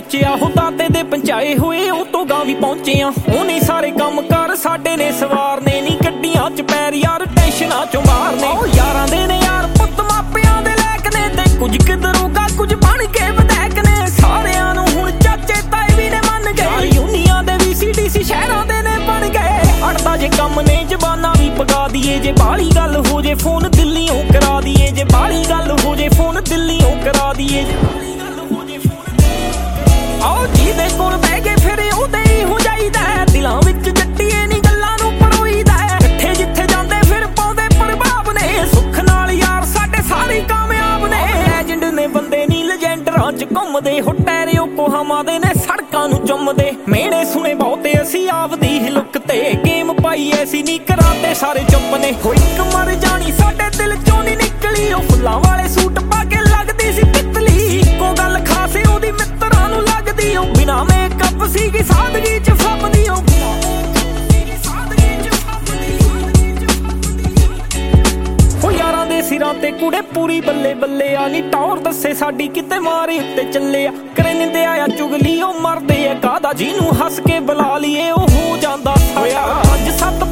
ਸੋਚਿਆ ਹੋ ਦਾਤੇ ਦੇ ਪਹੁੰਚਾਏ ਹੋਏ ਉਹ ਤੋਂ ਗਾਂ ਵੀ ਪਹੁੰਚੇ ਆ। ਉਹਨੇ ਸਾਰੇ ਕੰਮ ਕਰ ਸਾਡੇ ਨੇ ਸਵਾਰਨੇ ਨੀ ਗੱਡੀਆਂ ਚ ਪੈਰ ਯਾਰ ਟੈਨਸ਼ਨਾਂ ਚੋਂ ਮਾਰਨੇ। ਉਹ ਯਾਰਾਂ ਦੇ ਨੇ ਯਾਰ ਪੁੱਤ ਮਾਪਿਆਂ ਦੇ ਲੈਕ ਨੇ ਤੇ ਕੁਝ ਕਿਧਰੂਗਾ ਕੁਝ ਬਣ ਕੇ ਵਧੈਕ ਨੇ। ਸਾਰਿਆਂ ਨੂੰ ਹੁਣ ਚਾਚੇ ਤਾਏ ਵੀ ਨੇ ਮੰਨ ਗਏ ਯੂਨੀਆਂ ਦੇ ਵੀ CDC ਸ਼ਹਿਰਾਂ ਦੇ ਨੇ ਬਣ ਗਏ। ਅੜਦਾ ਜੇ ਕੰਮ ਨੇ ਜ਼ਬਾਨਾਂ ਵੀ ਪਗਾ ਦੀਏ ਜੇ ਬਾਹਲੀ ਗੱਲ ਹੋ ਜੇ ਫੋਨ ਦਿੱਲੀਓਂ ਕਰਾ ਦੀਏ। ਜੇ ਬਾਹਲੀ ਗੱਲ ਹੋ ਜੇ ਫੋਨ ਦਿੱਲੀਓਂ ਕਰਾ ਦੀਏ। ਆਓ ਜਿਹਦੇ ਕੋਲ ਬਹਿ ਗਏ ਫਿਰ ਉਹਦੇ ਹੀ ਹੋ ਜਾਈਦਾ। ਦਿਲਾਂ ਵਿੱਚ ਜੱਟੀਏ ਨੀ ਗੱਲਾਂ ਨੂੰ ਪਰੋਈਦਾ। ਇਕੱਠੇ ਜਿੱਥੇ ਜਾਂਦੇ ਫਿਰ ਪਾਉਂਦੇ ਪ੍ਰਭਾਵ ਨੇ। ਸੁੱਖ ਨਾਲ ਯਾਰ ਸਾਡੇ ਸਾਰੇ ਕਾਮਯਾਬ ਨੇ। ਲੈਜੈਂਡ ਨੇ ਬੰਦੇ ਨੀ ਲੈਜੈਂਡਰਾਂ ਚ ਘੁੰਮਦੇ ਹੋ ਟੈਰਿਓ ਕੋਹਾਮਾਂ ਦੇ ਨੇ ਸੜਕਾਂ ਨੂੰ ਚੁੰਮਦੇ। ਮੇਣੇ ਸੁਣੇ ਬਹੁਤੇ ਅਸੀਂ ਆਪਦੀ ਲੁੱਕ ਤੇ ਗੇਮ ਪਾਈ ਐਸੀ ਨੀ ਕਰਾਤੇ ਸਾਰੇ ਚੁੱਪ ਨੇ। ਹੋ ਇੱਕ ਮਰ ਜਾਣੀ ਸਾਡੇ ਦਿਲ ਚੋਂ ਨੀ ਨਿਕਲੀ ਉਹ ਫੁੱਲਾਂ ਵਾਲੇ ਸੂਟ ਪਾ ਕੇ ਲੱਗਦੀ ਸੀ ਤਿੱਤਲੀ। ਇੱਕੋ ਗੱਲ ਖਾਸ ਉਹਦੀ ਮਿੱਤਰਾਂ ਨੂੰ ਲੱਗਦੀ ਉਹ ਬਿਨਾਂ ਮੇਕਅਪ ਸੀਗੀ ਸਾਦਗੀ ਚ ਫੱਬਦੀ। ਉਹ ਯਾਰਾਂ ਦੇ ਸਿਰਾਂ ਤੇ ਕੁੜੇ ਪੂਰੀ ਬੱਲੇ ਬੱਲੇ ਆ ਨੀ ਟੌਰ ਦੱਸੇ ਸਾਡੀ ਕਿਤੇ ਮਾਰੇ ਉੱਤੇ ਚੱਲੇ ਆ। ਕਰੇ ਨਿੰਦੇ ਆਇਆ ਚੁਗਲੀ ਉਹ ਮਰਦੇ ਆ ਕਾਹਦਾ ਜਿਹਨੂੰ ਹੱਸ ਕੇ ਬੁਲਾ ਲਈਏ ਉਹ ਹੋ ਜਾਂਦਾ ਹੋਇਆ। 5-7